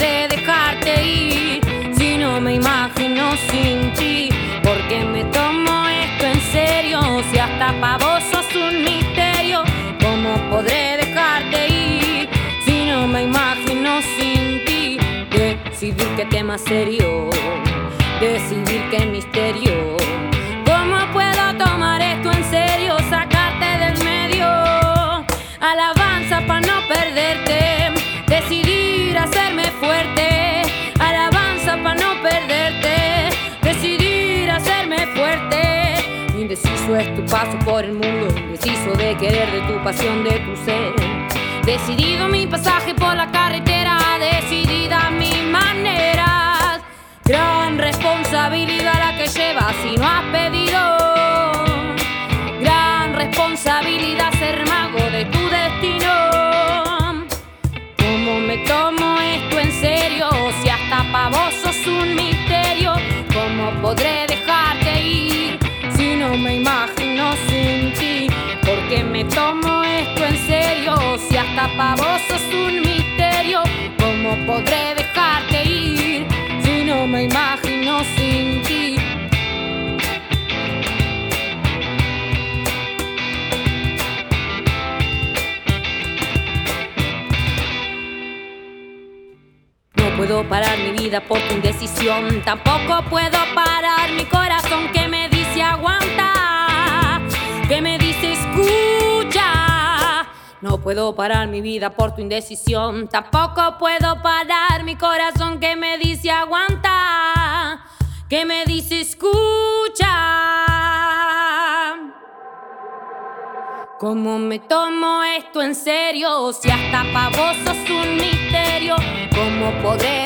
podré dejarte ir si no me imagino sin ti? Porque me tomo esto en serio, si hasta pa' vos sos un misterio. ¿Cómo podré dejarte ir si no me imagino sin ti? Decidir qué tema serio, decidir qué misterio. ¿Cómo puedo tomar esto en serio? Sacarte del medio. Alabanza pa' no perderte, decidir hacerme fuerte. Alabanza pa' no perderte, decidir hacerme fuerte. Indeciso es tu paso por el mundo, indeciso de querer, de tu pasión, de tu ser. Decidido mi pasaje por la carretera, decidida mis maneras. Gran responsabilidad la que llevas si no has pedido. Gran responsabilidad ser mago de tu destino. ¿Cómo me tomo esto en serio? Si hasta pa' vos sos un misterio. ¿Cómo podré dejarte ir si no me imagino sin ti? Porque me tomo esto en serio, si hasta pa' vos sos un misterio. ¿Cómo podré dejarte ir si no me imagino sin ti? No puedo parar mi vida por tu indecisión, tampoco puedo parar mi corazón que me dice aguanta, que me dice escucha. No puedo parar mi vida por tu indecisión, tampoco puedo parar mi corazón que me dice aguanta, que me dice escucha. ¿Cómo me tomo esto en serio? Si hasta pa' vos sos un misterio. ¿Cómo podré